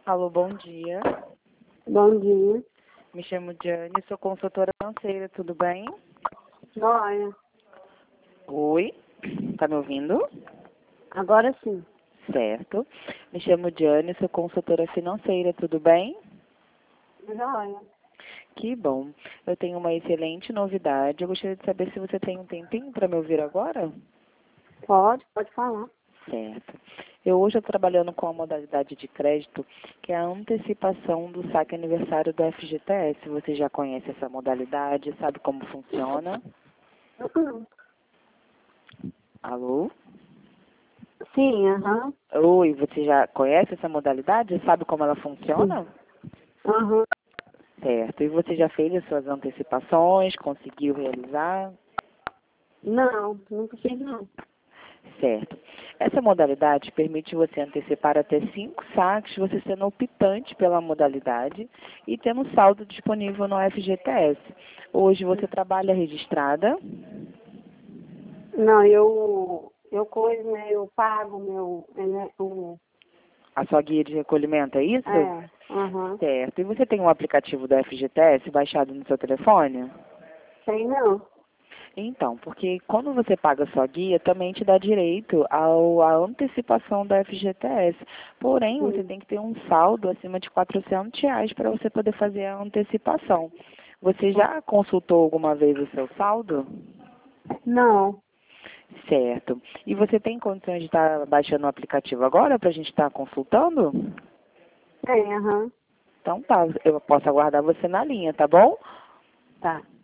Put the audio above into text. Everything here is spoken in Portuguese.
Alô, bom dia. Bom dia. Me chamo Diane, sou consultora financeira, tudo bem? Olha, Oi, tá me ouvindo? agora sim. Certo. Me chamo Diane, sou consultora financeira, tudo bem? Olha, Que bom. Eu tenho uma excelente novidade. Eu gostaria de saber se você tem um tempinho para me ouvir agora? pode falar. Certo. Eu hoje estou trabalhando com a modalidade de crédito, que é a antecipação do saque aniversário do FGTS. Você já conhece essa modalidade, sabe como funciona? Uhum. Alô? Sim, aham. Oi, você já conhece essa modalidade? Sabe como ela Sim. funciona? Aham. Certo. E você já fez as suas antecipações? Conseguiu realizar? Não, nunca fiz não. Certo. Essa modalidade permite você antecipar até 5 saques, você sendo optante pela modalidade e tendo saldo disponível no FGTS. Hoje você trabalha registrada? Não, eu coisa, né? Eu pago A sua guia de recolhimento, é isso? aham. Certo. E você tem um aplicativo do FGTS baixado no seu telefone? Sei não. Então, porque quando você paga a sua guia, também te dá direito à antecipação da FGTS. Porém, você Sim. tem que ter um saldo acima de R$ 400 para você poder fazer a antecipação. Você já consultou alguma vez o seu saldo? Não. Certo. E você tem condições de estar baixando o aplicativo agora para a gente estar consultando? Tem, aham. Então tá, eu posso aguardar você na linha, tá bom? Tá.